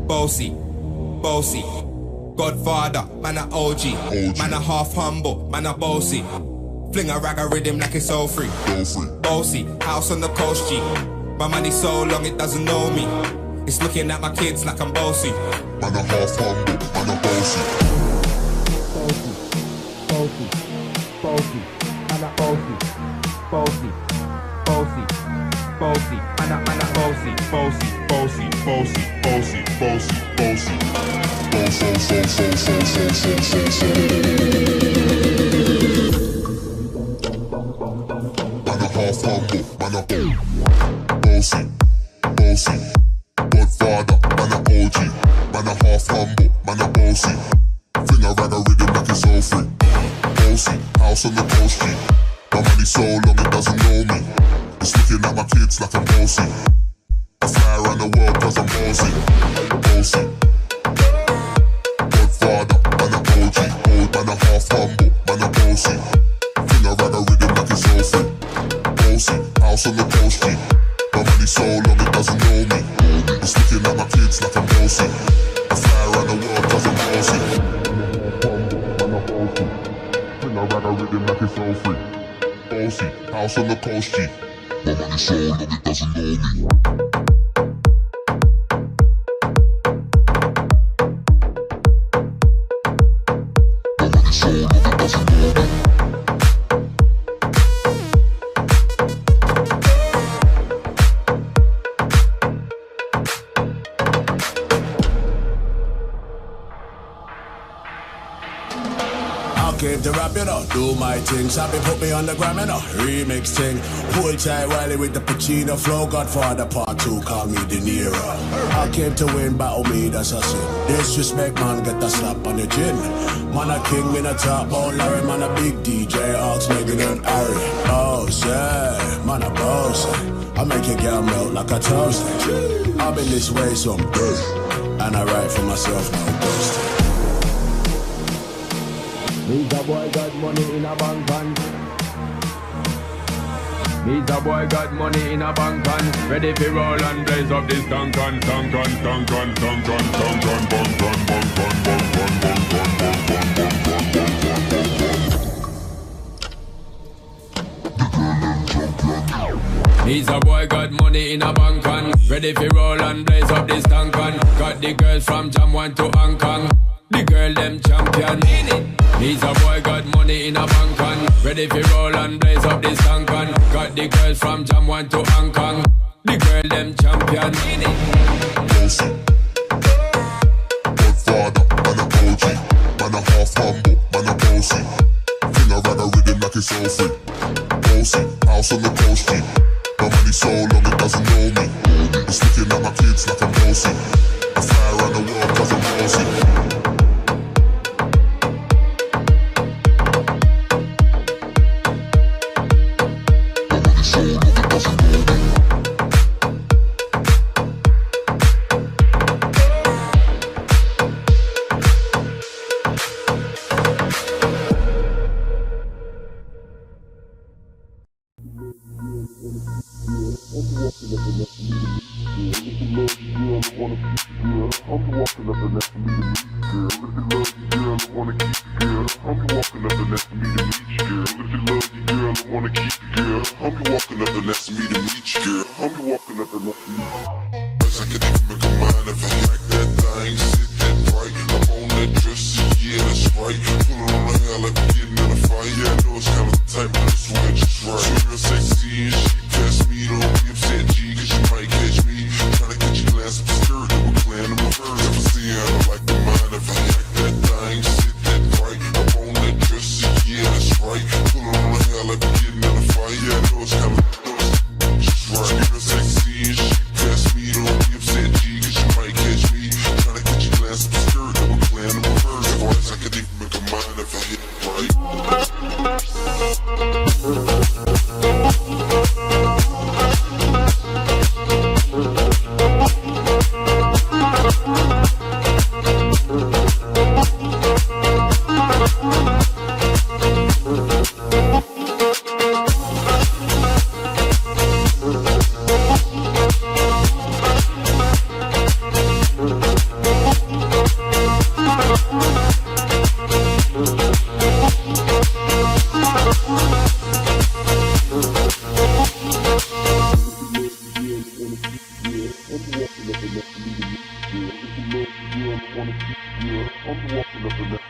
Bossy, bossy. Godfather, man a OG. Man a half humble, man a bossy. Fling a rag a rhythm like it's all free. Bossy, house on the coast G. My money so long it doesn't know me. It's looking at my kids like I'm bossy. Man a half humble, man a bossy. Bossy, bossy, bossy. Man a bossy, bossy, bossy, bossy. Man a bossy, bossy, bossy, bossy, bossy, bossy, bossy. Man a half humble, man a bossy, bossy. Godfather, man a OG. Man a half humble, man a bossy. Fling a rag a rhythm like it's all free. Bossy, house on the coast G. My money so long it doesn't know me. It's looking at my kids like I'm bossy. I fly around the world cause I'm bossy. Bossy. Godfather, man a OG. Old man a half humble, man a bossy. Fling a rag a rhythm like it's all free. Bossy, house on the coast G. My money so long it doesn't know me. It's looking at my kids like I'm bossy. I fly around the world cause I'm bossy. Man a bossy. Fling a rag a rhythm like it's all free. Bossy, house on the coast G. My money so long it doesn't know me. My money so long it doesn't know me. Came to rap, you know, do my thing. Sabi put me on the gram, you know, remix thing. Hold tight Wiley with the Pacino flow. Godfather part 2, call me De Niro. I came to win, battle me, that's a sin. Disrespect, man, get a slap on the chin. Man a king, me a top, oh Larry, man a big DJ, Ox, Megan and Harry. Oh, yeah, man a boss. I make your girl melt like a toast. I've been this way some days, and I write for myself, no ghost. Me's a boy got money in a bank and Me's a boy got money in a bank and ready for roll and blaze up this tank on, tank on, tank on, tank on, tank on, bang, bang, bang, bang, bang, bang, bang, bang, bang, bang, bang, bang. Me's a boy got money in a bank and ready for roll and blaze up this tank on. Got the girls from Jam 1 to Hong Kong. The girl them champion. He's a boy got money in a bank and ready for roll and blaze up this tank on. Got the girls from Jam 1 to Hong Kong. The girl them champion. Bossy. Godfather, man a OG. Man a half humble, man a bossy. Fling a rag a rhythm like it's all free. Bossy, house on the coast G. My money so long it doesn't know me. It's looking at my kids like I'm bossy. I fly around the world cause I'm bossy. Right. I'm walking up in that